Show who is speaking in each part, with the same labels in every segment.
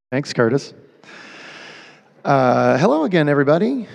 Speaker 1: Thanks, Curtis. Hello again, everybody.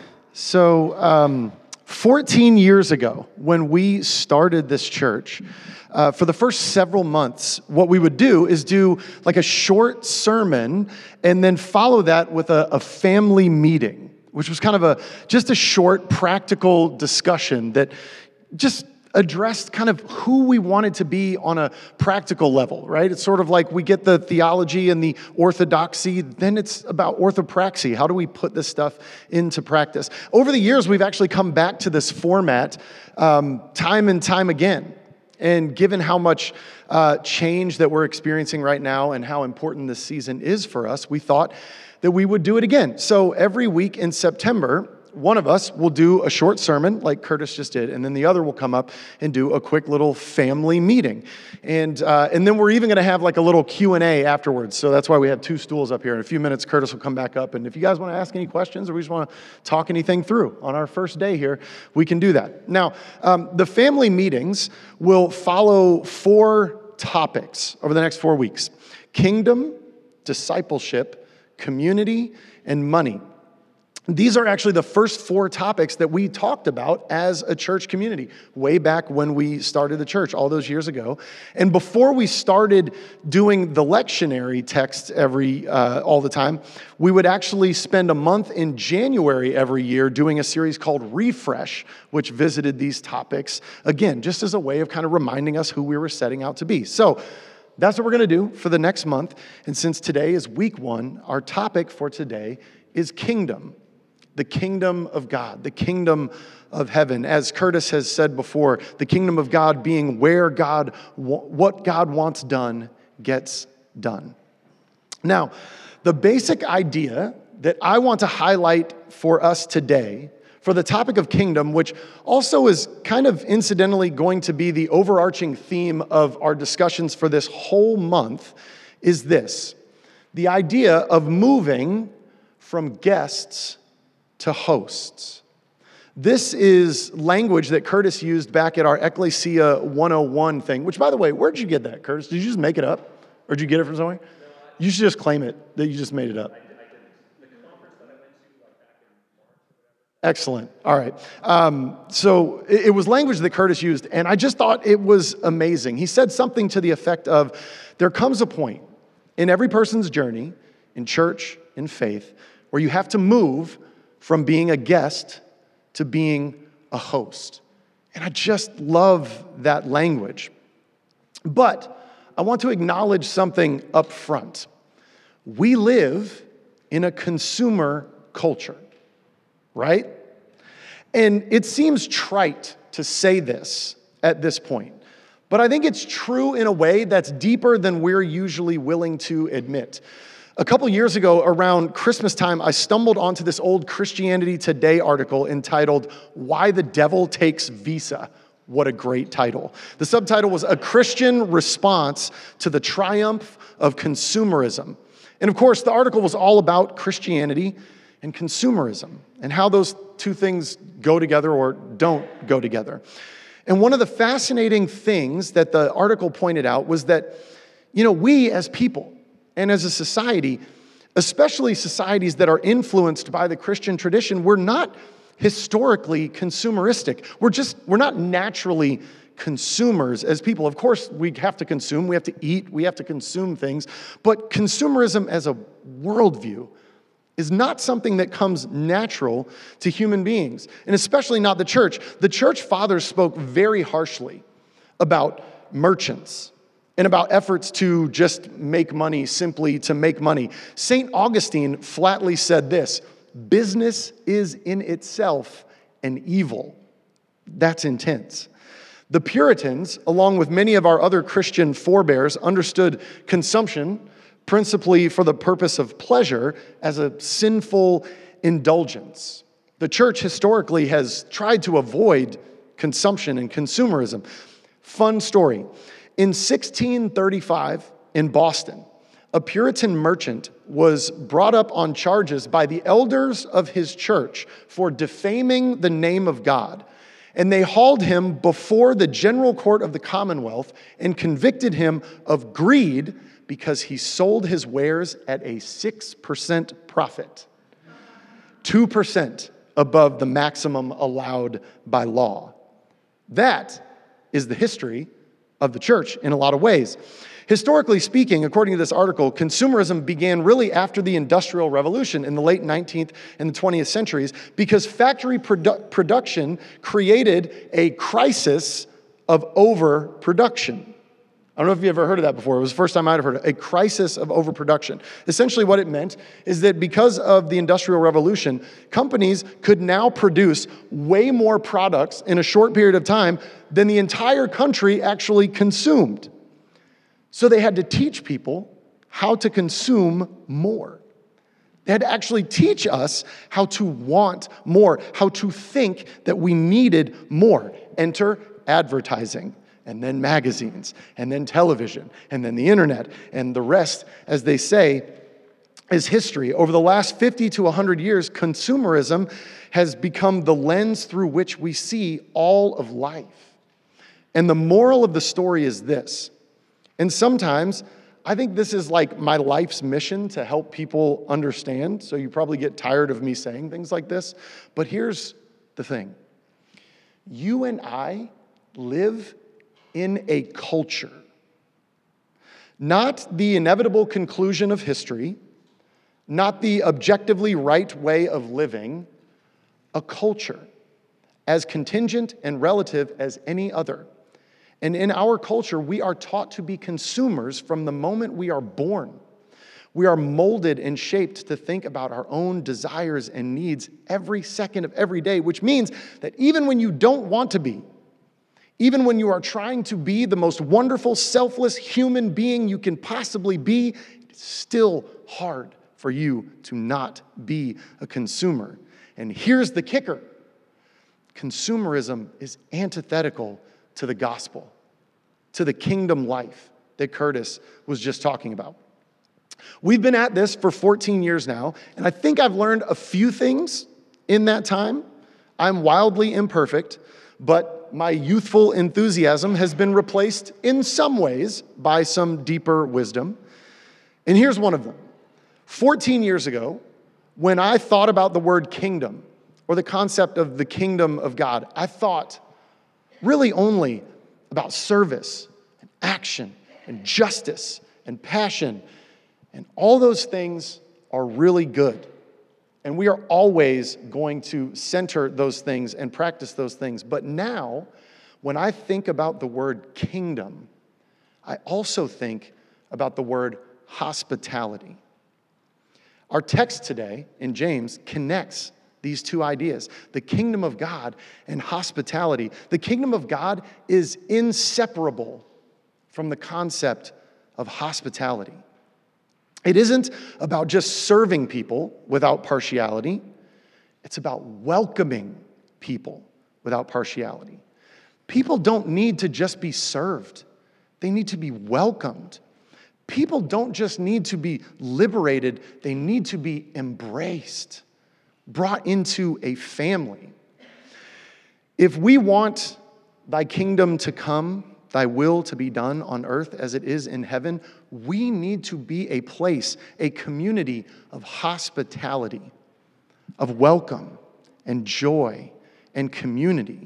Speaker 1: So, 14 years ago, when we started this church, for the first several months, what we would do is do like a short sermon and then follow that with a family meeting, which was kind of just a short, practical discussion that just addressed kind of who we wanted to be on a practical level, right? It's sort of like we get the theology and the orthodoxy, then it's about orthopraxy. How do we put this stuff into practice? Over the years, we've actually come back to this format time and time again. And given how much change that we're experiencing right now and how important this season is for us, we thought that we would do it again. So every week in September, one of us will do a short sermon like Curtis just did, and then the other will come up and do a quick little family meeting. And then we're even going to have like a little Q&A afterwards. So that's why we have two stools up here. In a few minutes, Curtis will come back up. And if you guys want to ask any questions or we just want to talk anything through on our first day here, we can do that. Now, the family meetings will follow 4 topics over the next 4 weeks: kingdom, discipleship, community, and money. These are actually the first 4 topics that we talked about as a church community way back when we started the church all those years ago. And before we started doing the lectionary text all the time, we would actually spend a month in January every year doing a series called Refresh, which visited these topics, again, just as a way of kind of reminding us who we were setting out to be. So that's what we're going to do for the next month. And since today is week 1, our topic for today is kingdom. The kingdom of God, the kingdom of heaven. As Curtis has said before, the kingdom of God being where what God wants done gets done. Now, the basic idea that I want to highlight for us today, for the topic of kingdom, which also is kind of incidentally going to be the overarching theme of our discussions for this whole month, is this: the idea of moving from guests to hosts. This is language that Curtis used back at our Ecclesia 101 thing, which, by the way, where'd you get that, Curtis? Did you just make it up? Or did you get it from somewhere? No, you should just claim it, that you just made it up. I didn't. The conference that I went to back in March. Excellent. All right. So it was language that Curtis used, and I just thought it was amazing. He said something to the effect of, there comes a point in every person's journey, in church, in faith, where you have to move from being a guest to being a host. And I just love that language. But I want to acknowledge something up front. We live in a consumer culture, right? And it seems trite to say this at this point, but I think it's true in a way that's deeper than we're usually willing to admit. A couple years ago, around Christmas time, I stumbled onto this old Christianity Today article entitled, "Why the Devil Takes Visa." What a great title. The subtitle was "A Christian Response to the Triumph of Consumerism." And of course, the article was all about Christianity and consumerism and how those two things go together or don't go together. And one of the fascinating things that the article pointed out was that, we as people, and as a society, especially societies that are influenced by the Christian tradition, we're not historically consumeristic. We're not naturally consumers as people. Of course, we have to consume, we have to eat, we have to consume things, but consumerism as a worldview is not something that comes natural to human beings, and especially not the church. The church fathers spoke very harshly about merchants and about efforts to just make money simply to make money. St. Augustine flatly said this: business is in itself an evil. That's intense. The Puritans, along with many of our other Christian forebears, understood consumption principally for the purpose of pleasure as a sinful indulgence. The church historically has tried to avoid consumption and consumerism. Fun story. In 1635, in Boston, a Puritan merchant was brought up on charges by the elders of his church for defaming the name of God. And they hauled him before the general court of the Commonwealth and convicted him of greed because he sold his wares at a 6% profit, 2% above the maximum allowed by law. That is the history of the church in a lot of ways. Historically speaking, according to this article, consumerism began really after the Industrial Revolution in the late 19th and the 20th centuries because factory production created a crisis of overproduction. I don't know if you've ever heard of that before. It was the first time I'd heard of it. A crisis of overproduction. Essentially what it meant is that because of the Industrial Revolution, companies could now produce way more products in a short period of time than the entire country actually consumed. So they had to teach people how to consume more. They had to actually teach us how to want more, how to think that we needed more. Enter advertising, and then magazines, and then television, and then the internet, and the rest, as they say, is history. Over the last 50 to 100 years, consumerism has become the lens through which we see all of life. And the moral of the story is this. And sometimes, I think this is like my life's mission to help people understand, so you probably get tired of me saying things like this, but here's the thing. You and I live in a culture, not the inevitable conclusion of history, not the objectively right way of living, a culture, as contingent and relative as any other. And in our culture, we are taught to be consumers from the moment we are born. We are molded and shaped to think about our own desires and needs every second of every day, which means that even when you don't want to be, even when you are trying to be the most wonderful, selfless human being you can possibly be, it's still hard for you to not be a consumer. And here's the kicker. Consumerism is antithetical to the gospel, to the kingdom life that Curtis was just talking about. We've been at this for 14 years now, and I think I've learned a few things in that time. I'm wildly imperfect, but my youthful enthusiasm has been replaced in some ways by some deeper wisdom. And here's one of them. 14 years ago, when I thought about the word kingdom or the concept of the kingdom of God, I thought really only about service and action and justice and passion. And all those things are really good. And we are always going to center those things and practice those things. But now, when I think about the word kingdom, I also think about the word hospitality. Our text today in James connects these two ideas, the kingdom of God and hospitality. The kingdom of God is inseparable from the concept of hospitality. It isn't about just serving people without partiality. It's about welcoming people without partiality. People don't need to just be served. They need to be welcomed. People don't just need to be liberated. They need to be embraced, brought into a family. If we want thy kingdom to come, thy will to be done on earth as it is in heaven, we need to be a place, a community of hospitality, of welcome and joy and community.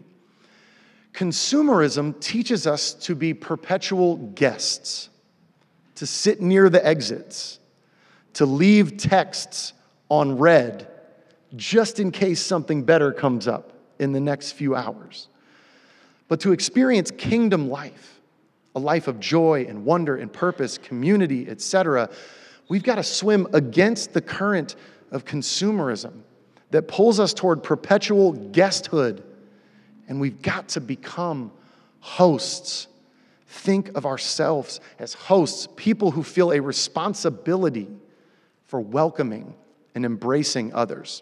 Speaker 1: Consumerism teaches us to be perpetual guests, to sit near the exits, to leave texts on read just in case something better comes up in the next few hours. But to experience kingdom life, a life of joy and wonder and purpose, community, etc., we've got to swim against the current of consumerism that pulls us toward perpetual guesthood. And we've got to become hosts. Think of ourselves as hosts, people who feel a responsibility for welcoming and embracing others.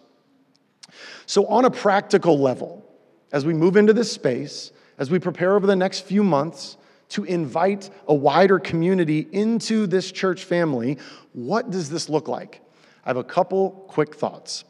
Speaker 1: So on a practical level, as we move into this space, as we prepare over the next few months to invite a wider community into this church family, what does this look like? I have a couple quick thoughts.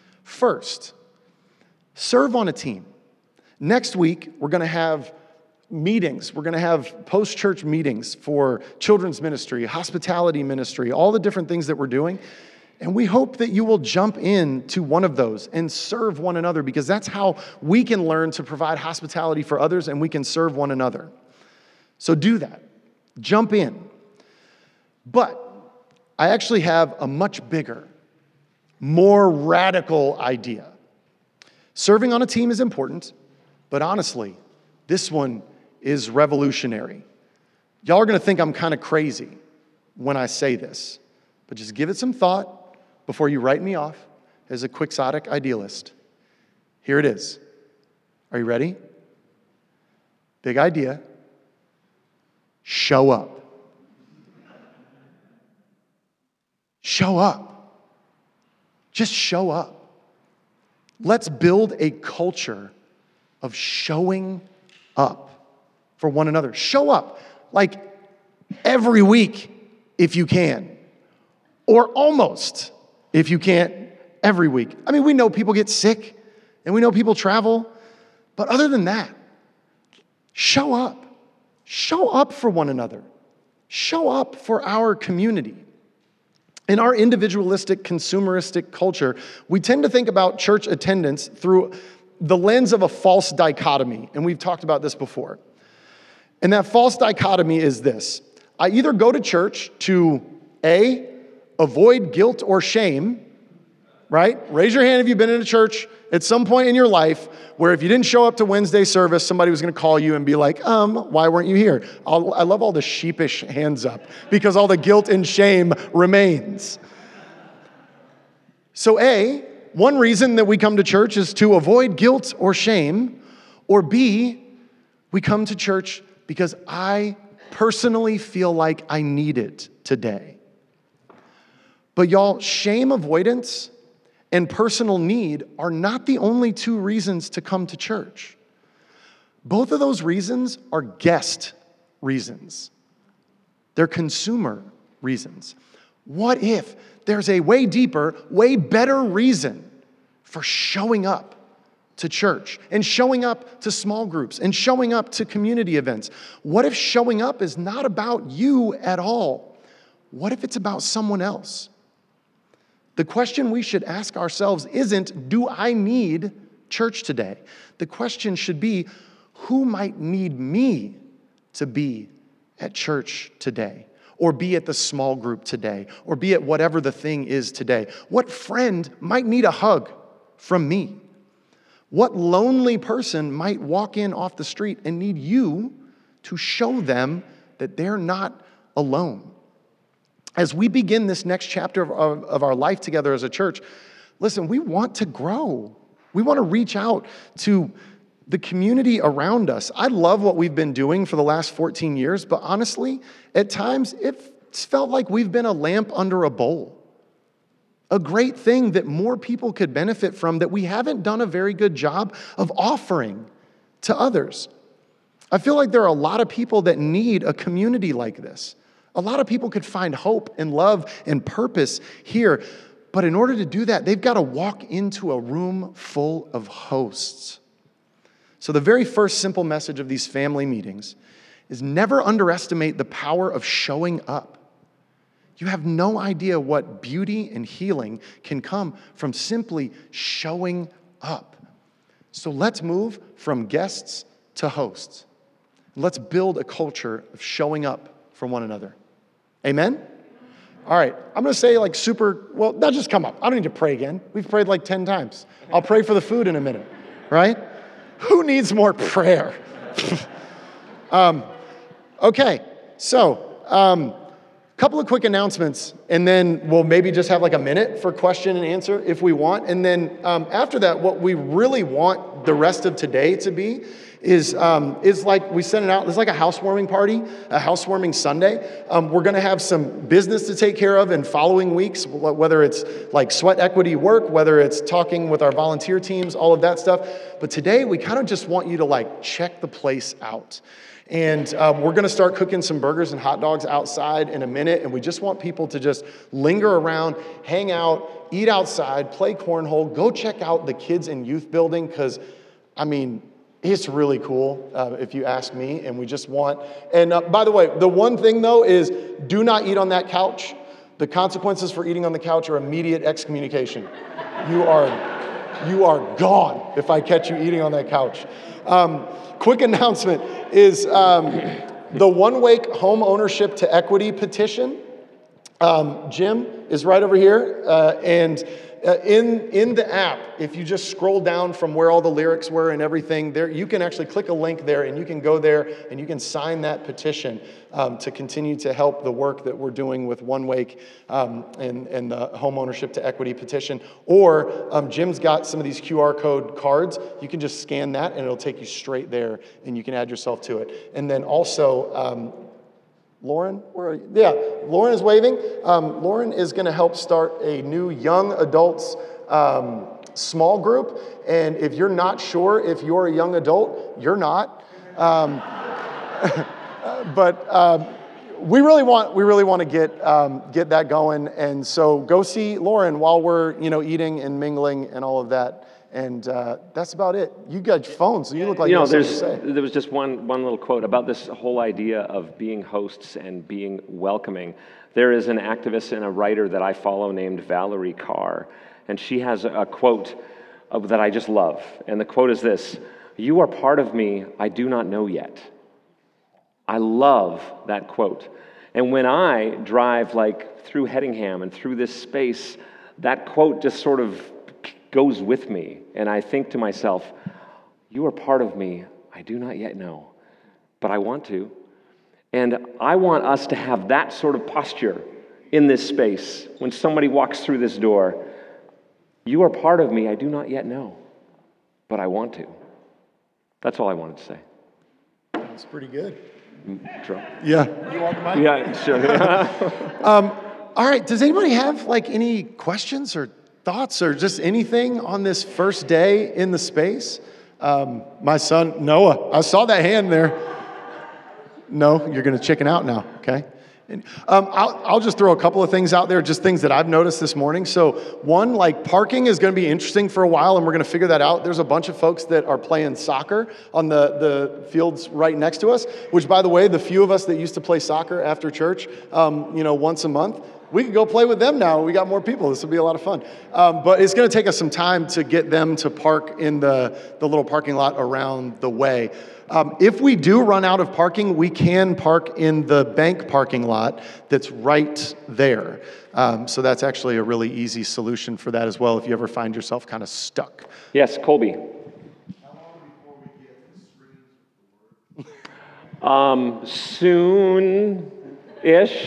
Speaker 1: First, serve on a team. Next week, we're going to have meetings. We're going to have post-church meetings for children's ministry, hospitality ministry, all the different things that we're doing. And we hope that you will jump in to one of those and serve one another, because that's how we can learn to provide hospitality for others and we can serve one another. So do that. Jump in. But I actually have a much bigger, more radical idea. Serving on a team is important, but honestly, this one is revolutionary. Y'all are going to think I'm kind of crazy when I say this, but just give it some thought before you write me off as a quixotic idealist. Here it is. Are you ready? Big idea. Show up. Show up. Just show up. Let's build a culture of showing up for one another. Show up like every week if you can, or almost if you can't every week. I mean, we know people get sick and we know people travel, but other than that, show up. Show up for one another. Show up for our community. In our individualistic, consumeristic culture, we tend to think about church attendance through the lens of a false dichotomy, and we've talked about this before. And that false dichotomy is this. I either go to church to, A, avoid guilt or shame, right? Raise your hand if you've been in a church at some point in your life where if you didn't show up to Wednesday service, somebody was going to call you and be like, why weren't you here? I love all the sheepish hands up because all the guilt and shame remains. So A, one reason that we come to church is to avoid guilt or shame, or B, we come to church because I personally feel like I need it today. But y'all, shame avoidance and personal need are not the only two reasons to come to church. Both of those reasons are guest reasons. They're consumer reasons. What if there's a way deeper, way better reason for showing up to church and showing up to small groups and showing up to community events? What if showing up is not about you at all? What if it's about someone else? The question we should ask ourselves isn't, do I need church today? The question should be, who might need me to be at church today? Or be at the small group today? Or be at whatever the thing is today? What friend might need a hug from me? What lonely person might walk in off the street and need you to show them that they're not alone? As we begin this next chapter of our life together as a church, listen, we want to grow. We want to reach out to the community around us. I love what we've been doing for the last 14 years, but honestly, at times it's felt like we've been a lamp under a bowl. A great thing that more people could benefit from that we haven't done a very good job of offering to others. I feel like there are a lot of people that need a community like this. A lot of people could find hope and love and purpose here. But in order to do that, they've got to walk into a room full of hosts. So the very first simple message of these family meetings is never underestimate the power of showing up. You have no idea what beauty and healing can come from simply showing up. So let's move from guests to hosts. Let's build a culture of showing up for one another. Amen? All right, I'm going to say now just come up. I don't need to pray again. We've prayed like 10 times. I'll pray for the food in a minute, right? Who needs more prayer? Okay, so couple of quick announcements, and then we'll maybe just have like a minute for question and answer if we want. And then after that, what we really want the rest of today to be is like we sent it out. It's like a housewarming party, a housewarming Sunday. We're going to have some business to take care of in following weeks, whether it's like sweat equity work, whether it's talking with our volunteer teams, all of that stuff. But today, we kind of just want you to like check the place out. And we're going to start cooking some burgers and hot dogs outside in a minute. And we just want people to just linger around, hang out, eat outside, play cornhole, go check out the kids and youth building. Because, I mean, It's really cool, if you ask me, and we just want, and by the way, the one thing though is do not eat on that couch. The consequences for eating on the couch are immediate excommunication. You are gone if I catch you eating on that couch. Quick announcement is the One Wake home ownership to equity petition. Jim is right over here, and in the app, if you just scroll down from where all the lyrics were and everything, there you can actually click a link there, and you can go there and you can sign that petition to continue to help the work that we're doing with One Wake and the home ownership to equity petition. Or Jim's got some of these QR code cards. You can just scan that, and it'll take you straight there, and you can add yourself to it. And then also, Lauren, where are you? Yeah, Lauren is waving. Lauren is going to help start a new young adults small group. And if you're not sure if you're a young adult, you're not. But we really want to get that going. And so go see Lauren while we're eating and mingling and all of that. And that's about it. You got your phone, so you look like you have something to say.
Speaker 2: There was just one little quote about this whole idea of being hosts and being welcoming. There is an activist and a writer that I follow named Valerie Carr, and she has a quote that I just love. And the quote is this: "You are part of me I do not know yet." I love that quote. And when I drive like through Headingham and through this space, that quote just sort of goes with me, and I think to myself, you are part of me I do not yet know, but I want to. And I want us to have that sort of posture in this space when somebody walks through this door. You are part of me I do not yet know, but I want to. That's all I wanted to say.
Speaker 1: That's pretty good.
Speaker 2: Yeah.
Speaker 1: You want the mic?
Speaker 2: Yeah, sure.
Speaker 1: All right, does anybody have like any questions or thoughts or just anything on this first day in the space? My son, Noah, I saw that hand there. No, you're going to chicken out now, okay? And, I'll just throw a couple of things out there, just things that I've noticed this morning. So one, like parking is going to be interesting for a while, and we're going to figure that out. There's a bunch of folks that are playing soccer on the fields right next to us, which, by the way, the few of us that used to play soccer after church, once a month, we could go play with them now. We got more people. This will be a lot of fun. But it's going to take us some time to get them to park in the little parking lot around the way. If we do run out of parking, we can park in the bank parking lot that's right there. So that's actually a really easy solution for that as well if you ever find yourself kind of stuck.
Speaker 2: Yes, Colby.
Speaker 1: How long before we get the screens?
Speaker 2: Soon-ish.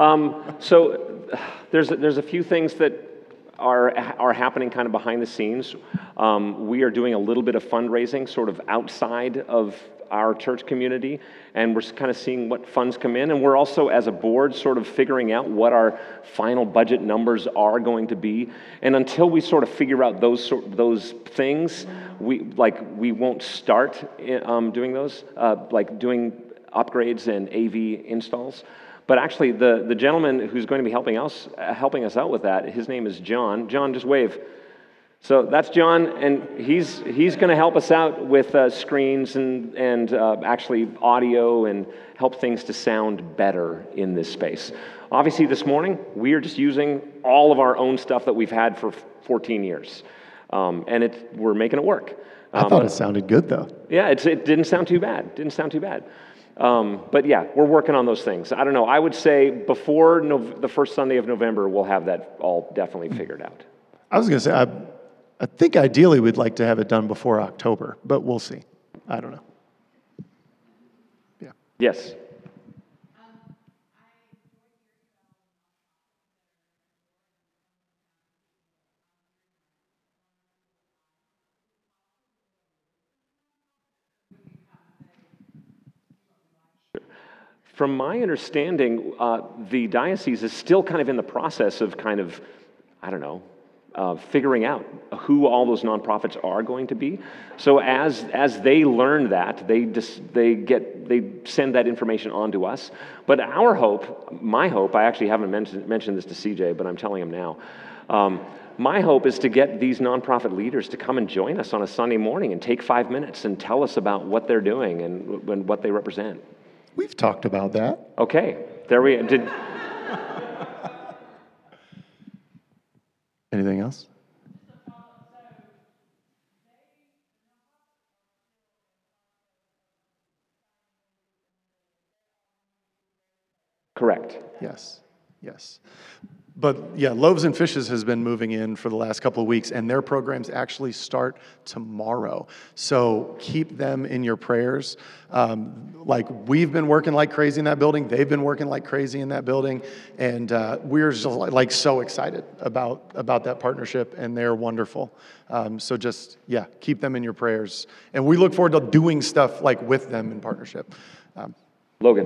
Speaker 2: So there's a few things that are happening kind of behind the scenes. We are doing a little bit of fundraising sort of outside of our church community, and we're kind of seeing what funds come in, and we're also, as a board, sort of figuring out what our final budget numbers are going to be. And until we sort of figure out those things, we won't start doing those, like doing upgrades and AV installs. But actually, the gentleman who's going to be helping us out with that, his name is John. John, just wave. So that's John, and he's going to help us out with screens and actually audio and help things to sound better in this space. Obviously, this morning, we are just using all of our own stuff that we've had for 14 years, and we're making it work.
Speaker 1: I thought it sounded good, though.
Speaker 2: Yeah, it didn't sound too bad. But yeah, we're working on those things. I don't know. I would say before the first Sunday of November, we'll have that all definitely figured out.
Speaker 1: I was going to say, I think ideally we'd like to have it done before October, but we'll see. I don't know. Yeah.
Speaker 2: Yes. From my understanding, the diocese is still kind of in the process of figuring out who all those nonprofits are going to be. So as they learn that, they send that information on to us. But my hope, I actually haven't mentioned this to CJ, but I'm telling him now. My hope is to get these nonprofit leaders to come and join us on a Sunday morning and take 5 minutes and tell us about what they're doing and what they represent.
Speaker 1: We've talked about that.
Speaker 2: Okay, there we did.
Speaker 1: Anything else?
Speaker 2: Correct.
Speaker 1: Yes. But yeah, Loaves and Fishes has been moving in for the last couple of weeks, and their programs actually start tomorrow. So keep them in your prayers. Like we've been working like crazy in that building. They've been working like crazy in that building. And we're just like so excited about that partnership, and they're wonderful. So just, keep them in your prayers. And we look forward to doing stuff like with them in partnership.
Speaker 2: Logan.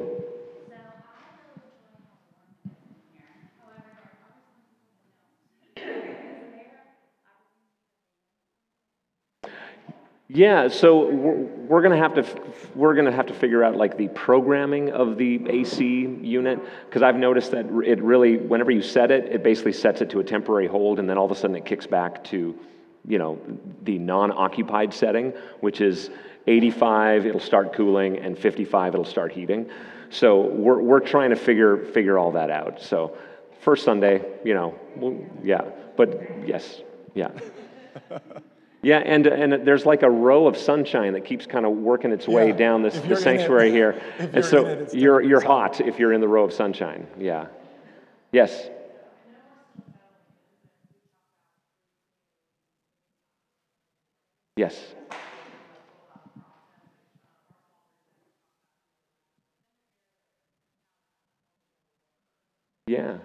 Speaker 2: Yeah, so we're gonna have to figure out like the programming of the AC unit, because I've noticed that it really, whenever you set it, it basically sets it to a temporary hold, and then all of a sudden it kicks back to, the non-occupied setting, which is 85, it'll start cooling, and 55, it'll start heating. So we're trying to figure all that out. So first Sunday, but yes, yeah. Yeah, and there's like a row of sunshine that keeps kind of working its way down the sanctuary here. And so you're hot if you're in the row of sunshine. Yeah. Yes. Yes. Yeah.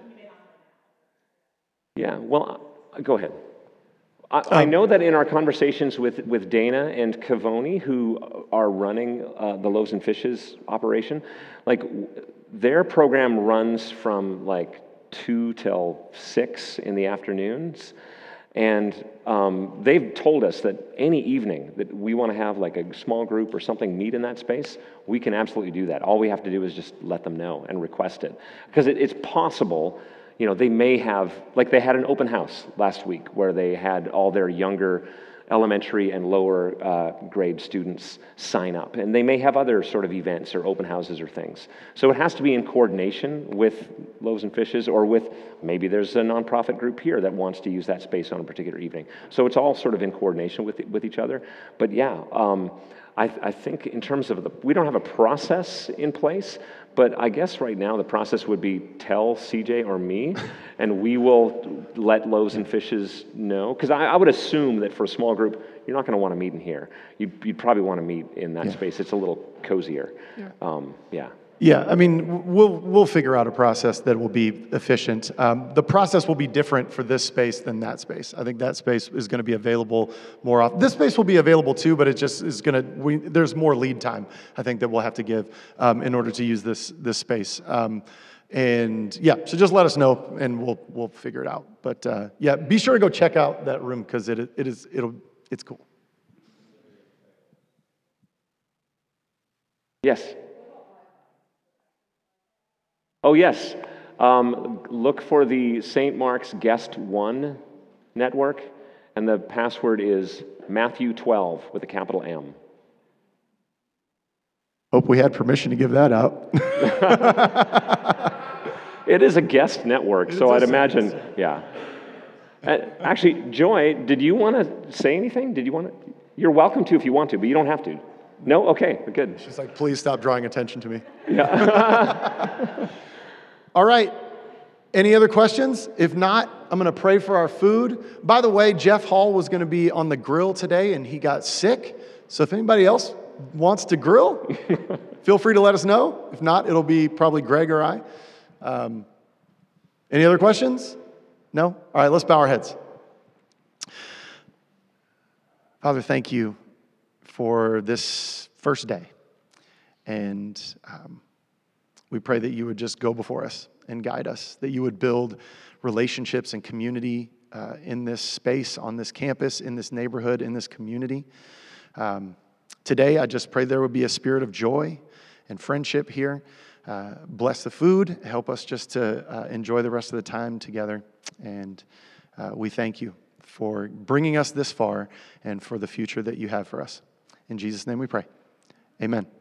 Speaker 2: Yeah. Well, go ahead. I know that in our conversations with Dana and Cavoni, who are running the Loaves and Fishes operation, like their program runs from like 2 till 6 in the afternoons. And they've told us that any evening that we want to have like a small group or something meet in that space, we can absolutely do that. All we have to do is just let them know and request it. Because it's possible. They may have, like they had an open house last week where they had all their younger elementary and lower grade students sign up. And they may have other sort of events or open houses or things. So it has to be in coordination with Loaves and Fishes, or with maybe there's a nonprofit group here that wants to use that space on a particular evening. So it's all sort of in coordination with each other. But I think in terms of we don't have a process in place, but I guess right now the process would be tell CJ or me, and we will let Loaves and Fishes know. Because I would assume that for a small group, you're not going to want to meet in here. You'd probably want to meet in that space. It's a little cozier.
Speaker 1: Yeah, I mean, we'll figure out a process that will be efficient. The process will be different for this space than that space. I think that space is going to be available more often. This space will be available too, but it just is going to. There's more lead time, I think, that we'll have to give in order to use this space. So just let us know, and we'll figure it out. But be sure to go check out that room, because it's cool.
Speaker 2: Yes. Oh, yes. Look for the St. Mark's Guest 1 network, and the password is Matthew 12 with a capital M.
Speaker 1: Hope we had permission to give that out.
Speaker 2: It is a guest network, so I'd imagine, yeah. Actually, Joy, did you want to say anything? You're welcome to if you want to, but you don't have to. No? Okay, good.
Speaker 1: She's like, please stop drawing attention to me.
Speaker 2: Yeah.
Speaker 1: All right. Any other questions? If not, I'm going to pray for our food. By the way, Jeff Hall was going to be on the grill today, and he got sick. So if anybody else wants to grill, feel free to let us know. If not, it'll be probably Greg or I. Any other questions? No? All right, let's bow our heads. Father, thank you for this first day. And we pray that you would just go before us and guide us, that you would build relationships and community in this space, on this campus, in this neighborhood, in this community. Today, I just pray there would be a spirit of joy and friendship here. Bless the food. Help us just to enjoy the rest of the time together. And We thank you for bringing us this far and for the future that you have for us. In Jesus' name we pray. Amen.